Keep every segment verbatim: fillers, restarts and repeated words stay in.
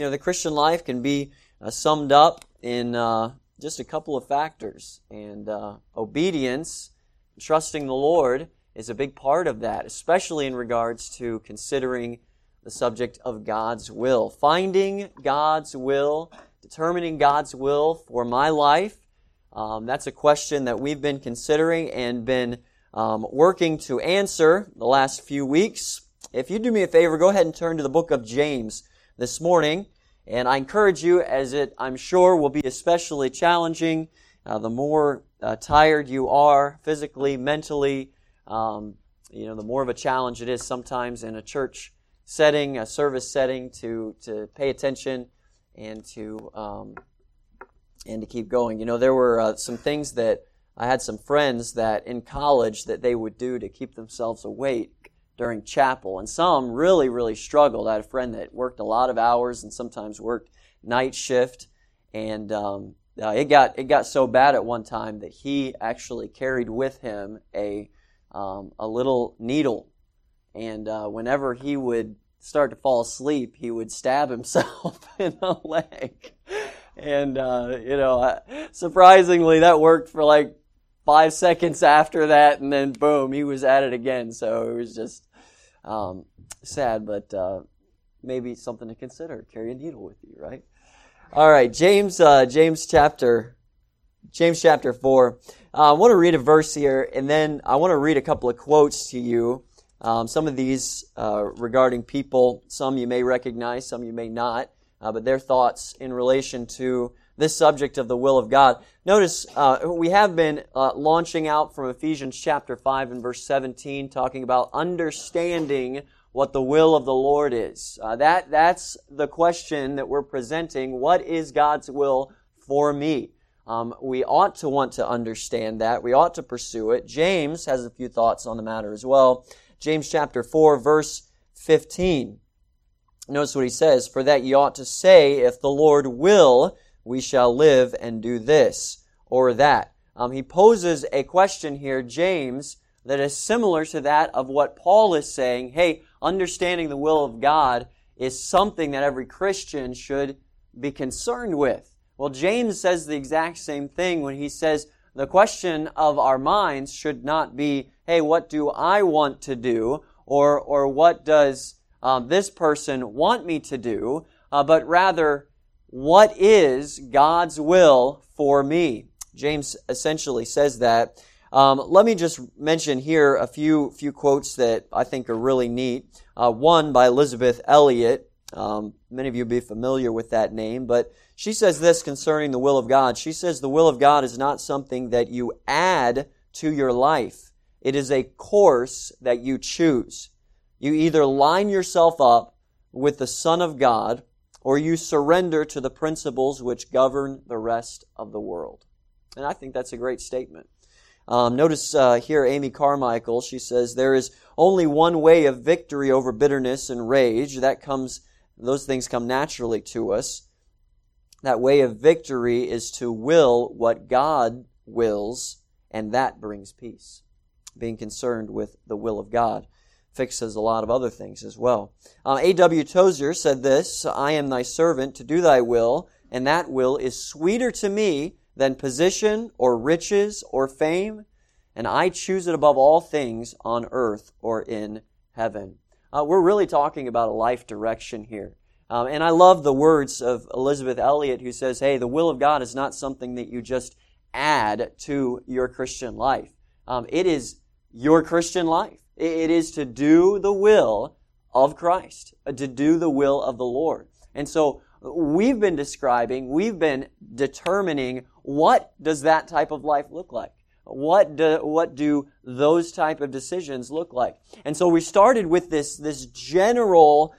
You know, the Christian life can be uh, summed up in uh, just a couple of factors. And uh, obedience, trusting the Lord, is a big part of that, especially in regards to considering the subject of God's will. Finding God's will, determining God's will for my life, um, that's a question that we've been considering and been um, working to answer the last few weeks. If you do me a favor, go ahead and turn to the book of James this morning. And I encourage you, as it, I'm sure, will be especially challenging, uh, the more uh, tired you are physically, mentally, um, you know, the more of a challenge it is sometimes in a church setting, a service setting, to to pay attention and to um, and to keep going. You know, there were uh, some things that I had some friends that in college that they would do to keep themselves awake during chapel, and some really, really struggled. I had a friend that worked a lot of hours and sometimes worked night shift, and um, uh, it got it got so bad at one time that he actually carried with him a um, a little needle, and uh, whenever he would start to fall asleep, he would stab himself in the leg, and uh, you know, surprisingly, that worked for like five seconds after that, and then boom, he was at it again. So it was just um, sad, but uh, maybe something to consider. Carry a needle with you, right? All right, James, uh, James chapter, James chapter four. Uh, I want to read a verse here, and then I want to read a couple of quotes to you. Um, some of these uh, regarding people, some you may recognize, some you may not, uh, but their thoughts in relation to this subject of the will of God. Notice uh, we have been uh, launching out from Ephesians chapter five and verse seventeen, talking about understanding what the will of the Lord is. Uh, that that's the question that we're presenting. What is God's will for me? Um, we ought to want to understand that. We ought to pursue it. James has a few thoughts on the matter as well. James chapter four, verse fifteen. Notice what he says, "For that ye ought to say, if the Lord will, we shall live and do this or that." Um, he poses a question here, James, that is similar to that of what Paul is saying. Hey, understanding the will of God is something that every Christian should be concerned with. Well, James says the exact same thing when he says the question of our minds should not be, hey, what do I want to do? Or, or what does um, this person want me to do? Uh, but rather, what is God's will for me? James essentially says that. Um, let me just mention here a few few quotes that I think are really neat. Uh, one by Elisabeth Elliot. Um, many of you will be familiar with that name, but she says this concerning the will of God. She says the will of God is not something that you add to your life. It is a course that you choose. You either line yourself up with the Son of God, or you surrender to the principles which govern the rest of the world. And I think that's a great statement. Um, notice uh, here Amy Carmichael, she says, there is only one way of victory over bitterness and rage. That comes, those things come naturally to us. That way of victory is to will what God wills, and that brings peace. Being concerned with the will of God fixes a lot of other things as well. Uh, A W Tozer said this, "I am thy servant to do thy will, and that will is sweeter to me than position or riches or fame, and I choose it above all things on earth or in heaven." Uh, we're really talking about a life direction here. Um, and I love the words of Elisabeth Elliot, who says, hey, the will of God is not something that you just add to your Christian life. Um, it is your Christian life. It is to do the will of Christ, to do the will of the Lord. And so we've been describing, we've been determining what does that type of life look like? What do, what do those type of decisions look like? And so we started with this, this general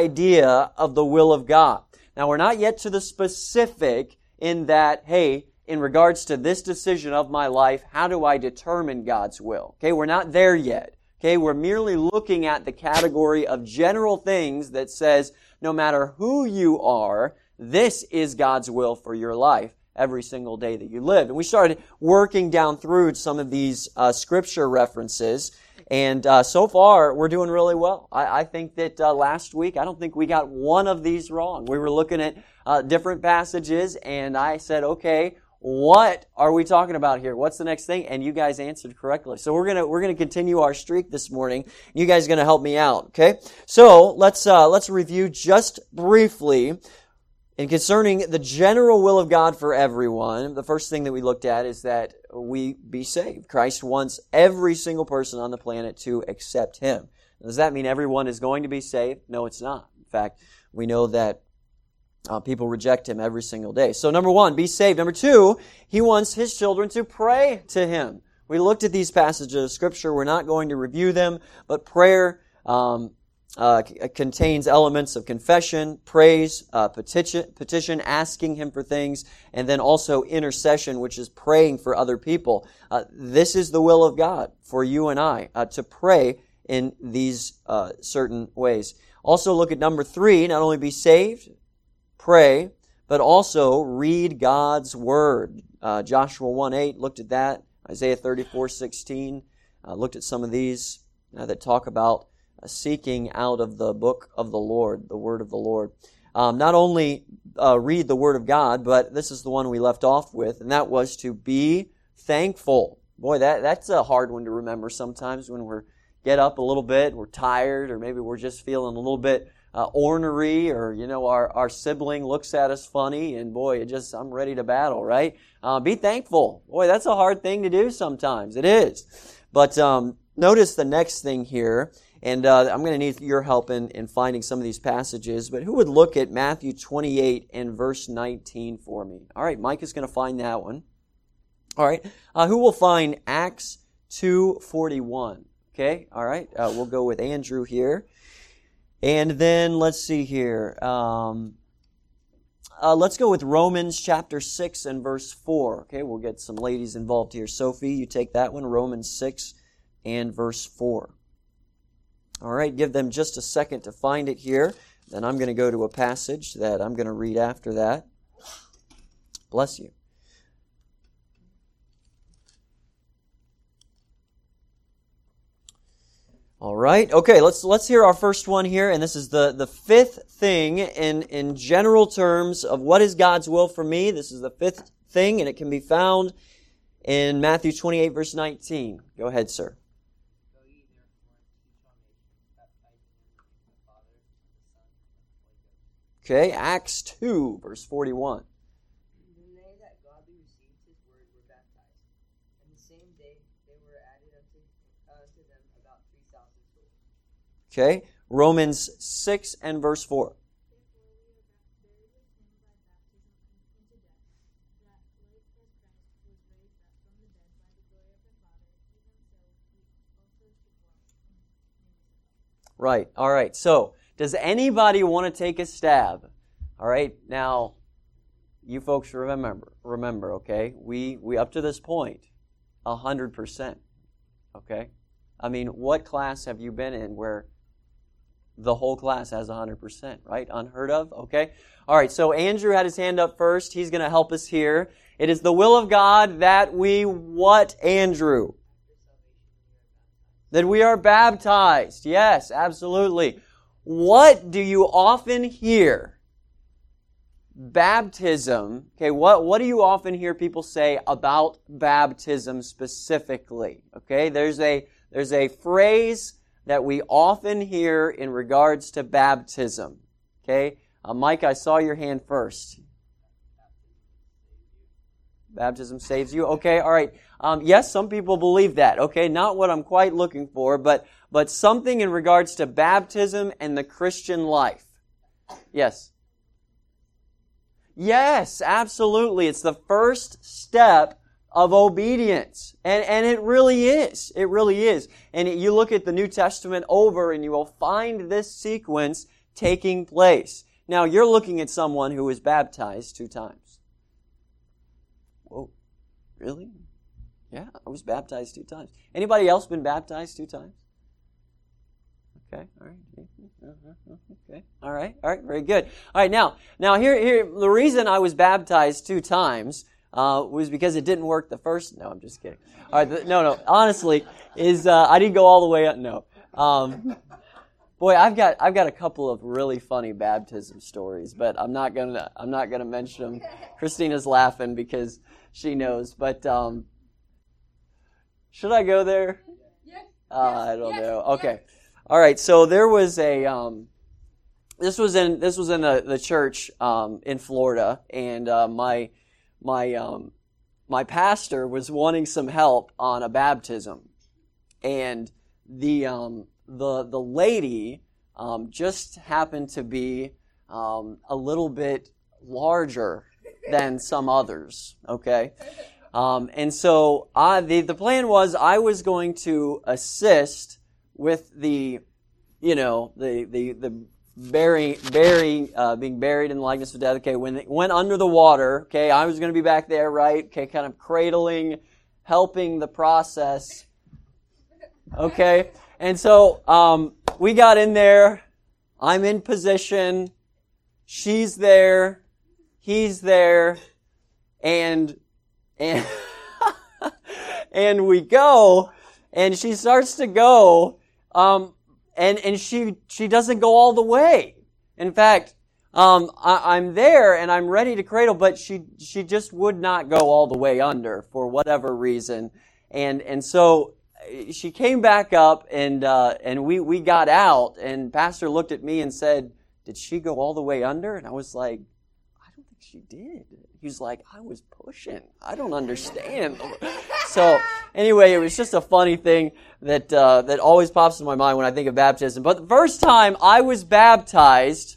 idea of the will of God. Now we're not yet to the specific in that, hey, in regards to this decision of my life, how do I determine God's will? Okay, we're not there yet. Okay, we're merely looking at the category of general things that says, no matter who you are, this is God's will for your life. every single day that you live. And we started working down through some of these uh, scripture references. And uh, so far, we're doing really well. I, I think that uh, last week, I don't think we got one of these wrong. We were looking at uh, different passages, and I said, okay, what are we talking about here? What's the next thing? And you guys answered correctly. So we're gonna we're gonna continue our streak this morning. You guys are gonna help me out, okay? So let's uh, let's review just briefly. And concerning the general will of God for everyone, the first thing that we looked at is that we be saved. Christ wants every single person on the planet to accept Him. Does that mean everyone is going to be saved? No, it's not. In fact, we know that uh, people reject Him every single day. So number one, be saved. Number two, He wants His children to pray to Him. We looked at these passages of Scripture. We're not going to review them, but prayer um Uh, contains elements of confession, praise, uh, petition, petition, asking Him for things, and then also intercession, which is praying for other people. Uh, this is the will of God for you and I, uh, to pray in these uh, certain ways. Also look at number three, not only be saved, pray, but also read God's Word. Uh, Joshua one eight, looked at that. Isaiah thirty-four sixteen, uh, looked at some of these uh, that talk about seeking out of the book of the Lord, the Word of the Lord. Um, not only uh, read the Word of God, but this is the one we left off with, and that was to be thankful. Boy, that that's a hard one to remember sometimes when we're get up a little bit, we're tired, or maybe we're just feeling a little bit uh, ornery, or, you know, our, our sibling looks at us funny, and boy, it just, I'm ready to battle, right? Uh, be thankful. Boy, that's a hard thing to do sometimes. It is. But um, notice the next thing here. And uh, I'm going to need your help in, in finding some of these passages. But who would look at Matthew twenty-eight and verse nineteen for me? All right, Mike is going to find that one. All right, uh, who will find Acts two forty-one? Okay, all right, uh, we'll go with Andrew here. And then let's see here. Um, uh, let's go with Romans chapter six and verse four. Okay, we'll get some ladies involved here. Sophie, you take that one, Romans six and verse four. All right, give them just a second to find it here. Then I'm going to go to a passage that I'm going to read after that. Bless you. All right, okay, let's let's hear our first one here, and this is the, the fifth thing in, in general terms of what is God's will for me. This is the fifth thing, and it can be found in Matthew twenty-eight, verse nineteen. Go ahead, sir. Okay, Acts two, verse forty-one. The day that gladly received His word were baptized, and the same day they were added unto, uh, to them about three thousand souls. Okay, Romans six and verse four. Right, all right, so does anybody want to take a stab? All right, now, you folks remember, remember, okay? We, we up to this point, one hundred percent, okay? I mean, what class have you been in where the whole class has one hundred percent, right? Unheard of, okay? All right, so Andrew had his hand up first. He's going to help us here. It is the will of God that we, what, Andrew? That we are baptized. Yes, absolutely. What do you often hear? Baptism. Okay, what, what do you often hear people say about baptism specifically? Okay, there's a, there's a phrase that we often hear in regards to baptism. Okay, uh, Mike, I saw your hand first. Baptism saves you. Okay, all right. Um, yes, some people believe that. Okay, not what I'm quite looking for, but but something in regards to baptism and the Christian life. Yes. Yes, absolutely. It's the first step of obedience. And, and it really is. It really is. And you look at the New Testament over and you will find this sequence taking place. Now, you're looking at someone who was baptized two times. Whoa, really? Yeah, I was baptized two times. Anybody else been baptized two times? Okay, all right. Okay, all right, all right, very good. All right, now, now here, here, the reason I was baptized two times uh, was because it didn't work the first. No, I'm just kidding. All right, the, no, no. Honestly, is uh, I didn't go all the way up. No. Um, boy, I've got I've got a couple of really funny baptism stories, but I'm not gonna I'm not gonna mention them. Christina's laughing because she knows, but um, should I go there? Yes. Uh, I don't know. Okay. All right. So there was a. Um, this was in this was in the the church um, in Florida, and uh, my my um, my pastor was wanting some help on a baptism, and the um, the the lady um, just happened to be um, a little bit larger than some others. Okay. Um, and so I, the, the plan was I was going to assist with the, you know, the, the, the burying, burying, uh, being buried in the likeness of death. Okay, when it went under the water, okay, I was going to be back there, right? Okay, kind of cradling, helping the process. Okay, and so, um, we got in there. I'm in position. She's there. He's there. And And and we go, and she starts to go, um, and and she she doesn't go all the way. In fact, um, I, I'm there and I'm ready to cradle, but she she just would not go all the way under for whatever reason, and and so she came back up, and uh, and we we got out, and Pastor looked at me and said, "Did she go all the way under?" And I was like, "I don't think she did." He was like, I was pushing. I don't understand. So anyway, it was just a funny thing that uh, that always pops in my mind when I think of baptism. But the first time I was baptized,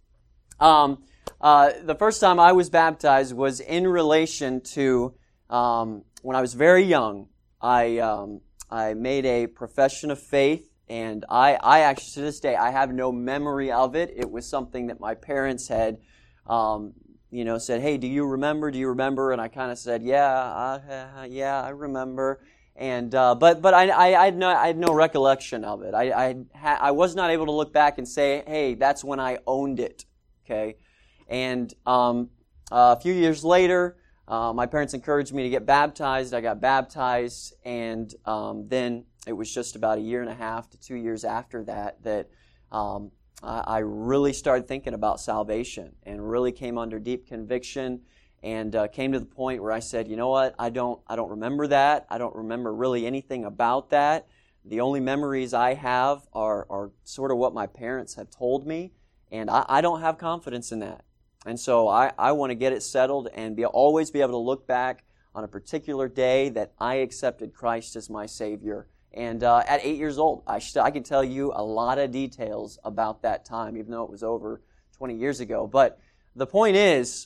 um, uh, the first time I was baptized was in relation to um, when I was very young. I um, I made a profession of faith, and I I actually to this day I have no memory of it. It was something that my parents had. Um, you know, said, hey, do you remember? Do you remember? And I kind of said, yeah, uh, yeah, I remember. And uh, but but I, I I had no I had no recollection of it. I I ha- I was not able to look back and say, hey, that's when I owned it. Okay, and um, uh, a few years later, uh, my parents encouraged me to get baptized. I got baptized, and um, then it was just about a year and a half to two years after that that. Um, I really started thinking about salvation and really came under deep conviction and uh, came to the point where I said, you know what, I don't I don't remember that. I don't remember really anything about that. The only memories I have are, are sort of what my parents have told me, and I, I don't have confidence in that. And so I, I want to get it settled and be always be able to look back on a particular day that I accepted Christ as my Savior. And uh, at eight years old, I, st- I can tell you a lot of details about that time, even though it was over twenty years ago. But the point is,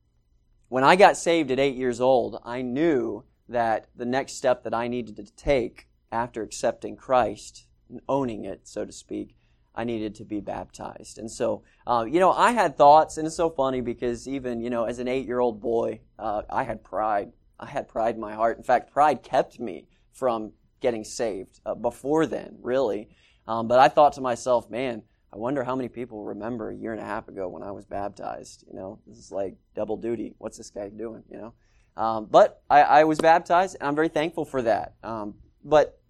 when I got saved at eight years old, I knew that the next step that I needed to take after accepting Christ, and owning it, so to speak, I needed to be baptized. And so, uh, you know, I had thoughts, and it's so funny because even, you know, as an eight-year-old boy, uh, I had pride. I had pride in my heart. In fact, pride kept me from getting saved uh, before then, really. Um, but I thought to myself, man, I wonder how many people remember a year and a half ago when I was baptized. You know, this is like double duty. What's this guy doing, you know? Um, but I, I was baptized, and I'm very thankful for that. Um, but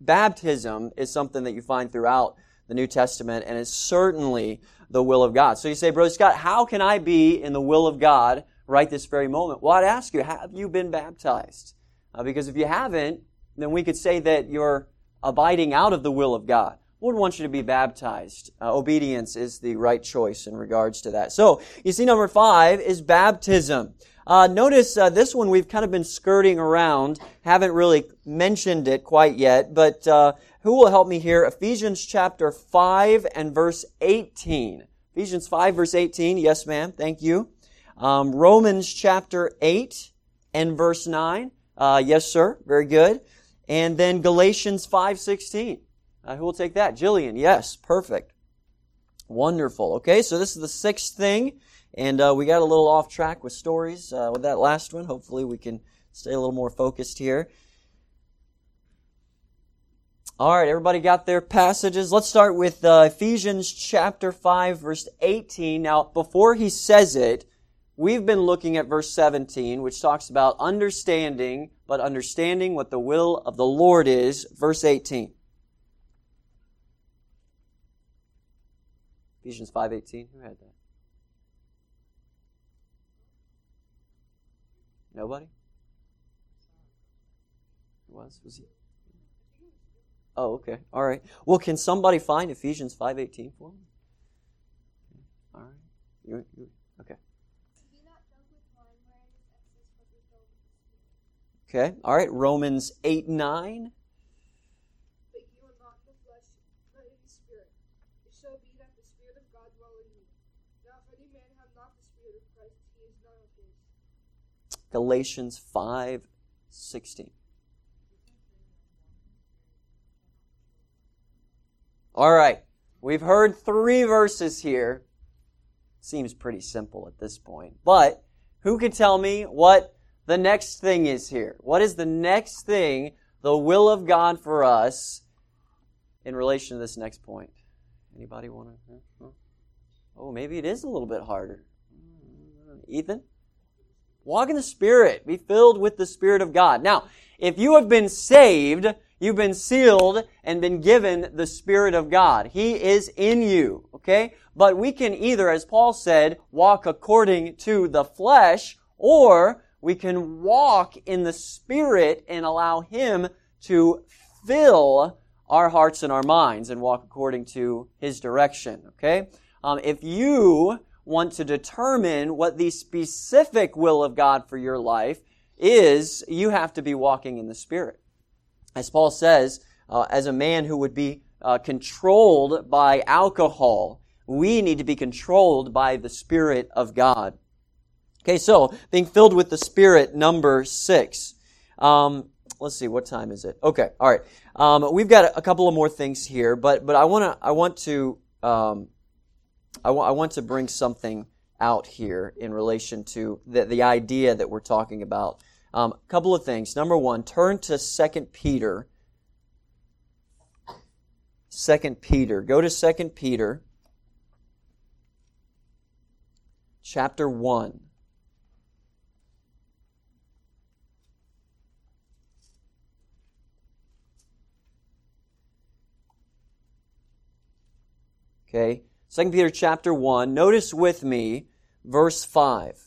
baptism is something that you find throughout the New Testament, and it's certainly the will of God. So you say, Brother Scott, how can I be in the will of God right this very moment? Well, I'd ask you, have you been baptized? Uh, because if you haven't, then we could say that you're abiding out of the will of God. Lord wants you to be baptized. Uh, obedience is the right choice in regards to that. So, you see, number five is baptism. Uh, notice uh, this one we've kind of been skirting around, haven't really mentioned it quite yet, but uh, who will help me here? Ephesians chapter five and verse eighteen. Ephesians five verse eighteen, yes ma'am, thank you. Um, Romans chapter eight and verse nine, uh, yes sir, very good. And then Galatians five sixteen. Uh, who will take that? Jillian, yes, perfect. Wonderful. Okay, so this is the sixth thing, and uh, we got a little off track with stories uh, with that last one. Hopefully we can stay a little more focused here. All right, everybody got their passages? Let's start with uh, Ephesians chapter five, verse eighteen. Now, before he says it, we've been looking at verse seventeen, which talks about understanding, but understanding what the will of the Lord is. Verse eighteen. Ephesians five eighteen. Who had that? Nobody? Who was? Was he? Oh, okay. All right. Well, can somebody find Ephesians five eighteen for me? All right. You, you, okay. Okay. All right. Romans eight nine. But you are not in the flesh, but in the Spirit. It shall be that the Spirit of God dwell in you. Now if any man have not the Spirit of Christ, he is none of his. Galatians five sixteen. All right, we've heard three verses here. Seems pretty simple at this point. But who could tell me what the next thing is here? What is the next thing, the will of God for us, in relation to this next point? Anybody want to? Oh, maybe it is a little bit harder. Ethan? Walk in the Spirit. Be filled with the Spirit of God. Now, if you have been saved, you've been sealed and been given the Spirit of God. He is in you, okay? But we can either, as Paul said, walk according to the flesh, or we can walk in the Spirit and allow Him to fill our hearts and our minds and walk according to His direction, okay? Um, if you want to determine what the specific will of God for your life is, you have to be walking in the Spirit. As Paul says, uh, as a man who would be uh, controlled by alcohol, we need to be controlled by the Spirit of God. Okay, so being filled with the Spirit, number six. Um, let's see, what time is it? Okay, all right. Um, we've got a couple of more things here, but but I want to I want to um, I, w- I want to bring something out here in relation to the the idea that we're talking about. A um, couple of things. Number one, turn to Second Peter. Second Peter. Go to Second Peter, chapter one. Okay, Second Peter chapter one. Notice with me verse five.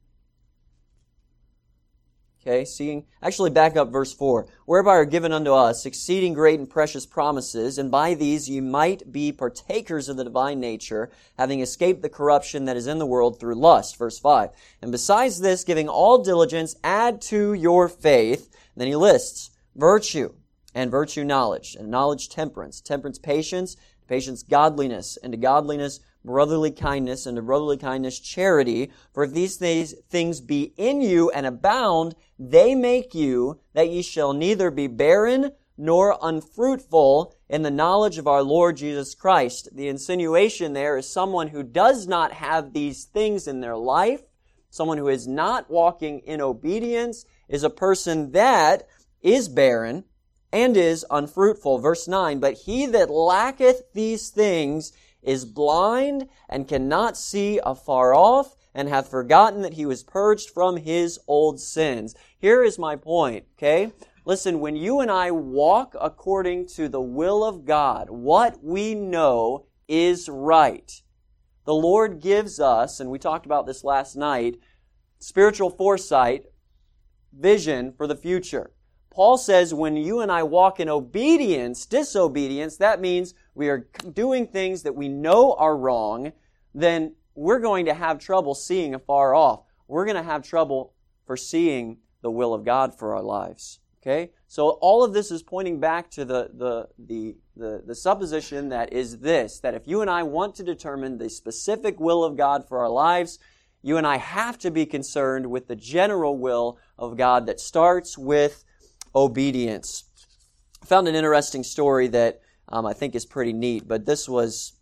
Okay, seeing, actually back up verse four. Whereby are given unto us exceeding great and precious promises, and by these ye might be partakers of the divine nature, having escaped the corruption that is in the world through lust. Verse five. And besides this, giving all diligence, add to your faith. And then he lists virtue, and virtue knowledge, and knowledge temperance, temperance patience, patience godliness, and to godliness brotherly kindness, and to brotherly kindness charity. For if these things be in you and abound, they make you that ye shall neither be barren nor unfruitful in the knowledge of our Lord Jesus Christ. The insinuation there is someone who does not have these things in their life, someone who is not walking in obedience, is a person that is barren and is unfruitful. Verse nine, but he that lacketh these things is blind and cannot see afar off, and hath forgotten that he was purged from his old sins. Here is my point, okay? Listen, when you and I walk according to the will of God, what we know is right. The Lord gives us, and we talked about this last night, spiritual foresight, vision for the future. Paul says when you and I walk in obedience, disobedience, that means we are doing things that we know are wrong, then we're going to have trouble seeing afar off. We're going to have trouble foreseeing the will of God for our lives. Okay? So all of this is pointing back to the, the, the, the, the supposition that is this, that if you and I want to determine the specific will of God for our lives, you and I have to be concerned with the general will of God that starts with obedience. I found an interesting story that um, I think is pretty neat, but this was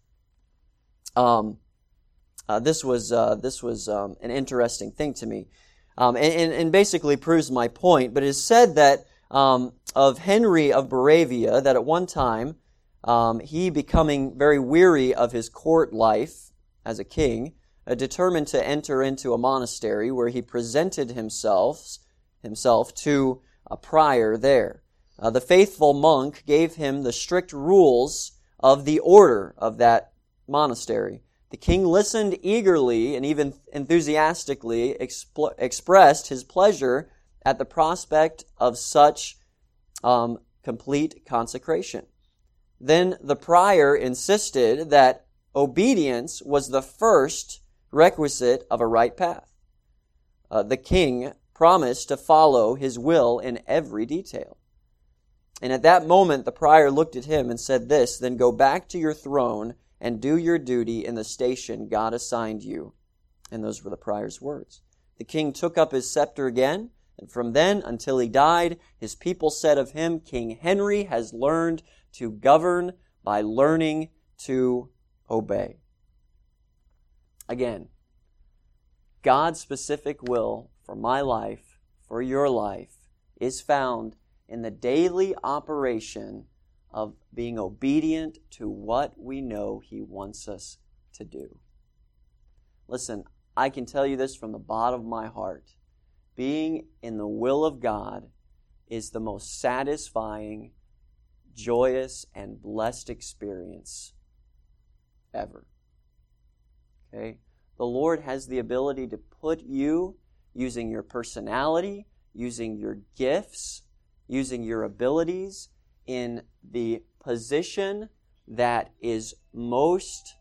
um, uh, this was uh, this was um, an interesting thing to me, um, and, and basically proves my point. But it is said that um, of Henry of Moravia that at one time, um, he becoming very weary of his court life as a king, uh, determined to enter into a monastery where he presented himself, himself to a prior there. Uh, the faithful monk gave him the strict rules of the order of that monastery. The king listened eagerly and even enthusiastically expl- expressed his pleasure at the prospect of such um, complete consecration. Then the prior insisted that obedience was the first requisite of a right path. Uh, the king promised to follow his will in every detail. And at that moment the prior looked at him and said this, "Then go back to your throne and do your duty in the station God assigned you." And those were the prior's words. The king took up his scepter again, and from then until he died, his people said of him, "King Henry has learned to govern by learning to obey." Again, God's specific will for my life, for your life, is found in the daily operation of being obedient to what we know He wants us to do. Listen, I can tell you this from the bottom of my heart. Being in the will of God is the most satisfying, joyous, and blessed experience ever. Okay? The Lord has the ability to put you, using your personality, using your gifts, using your abilities, in the position that is most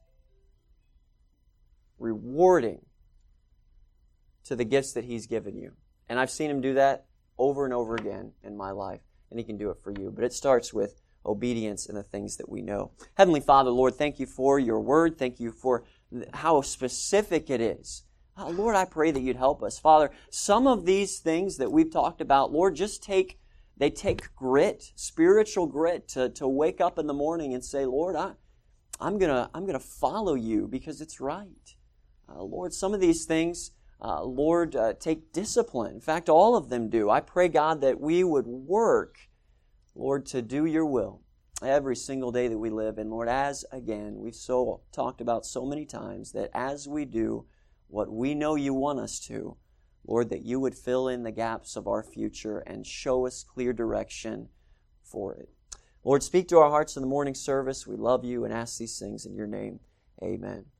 rewarding to the gifts that He's given you. And I've seen Him do that over and over again in my life, and He can do it for you. But it starts with obedience in the things that we know. Heavenly Father, Lord, thank You for Your Word. Thank You for how specific it is. Oh, Lord, I pray that You'd help us. Father, some of these things that we've talked about, Lord, just take They take grit, spiritual grit, to, to wake up in the morning and say, "Lord, I, I'm gonna, I'm gonna follow You because it's right." Uh, Lord, some of these things, uh, Lord, uh, take discipline. In fact, all of them do. I pray, God, that we would work, Lord, to do Your will every single day that we live. And Lord, as again, we've so talked about so many times, that as we do what we know You want us to, Lord, that You would fill in the gaps of our future and show us clear direction for it. Lord, speak to our hearts in the morning service. We love You and ask these things in Your name. Amen.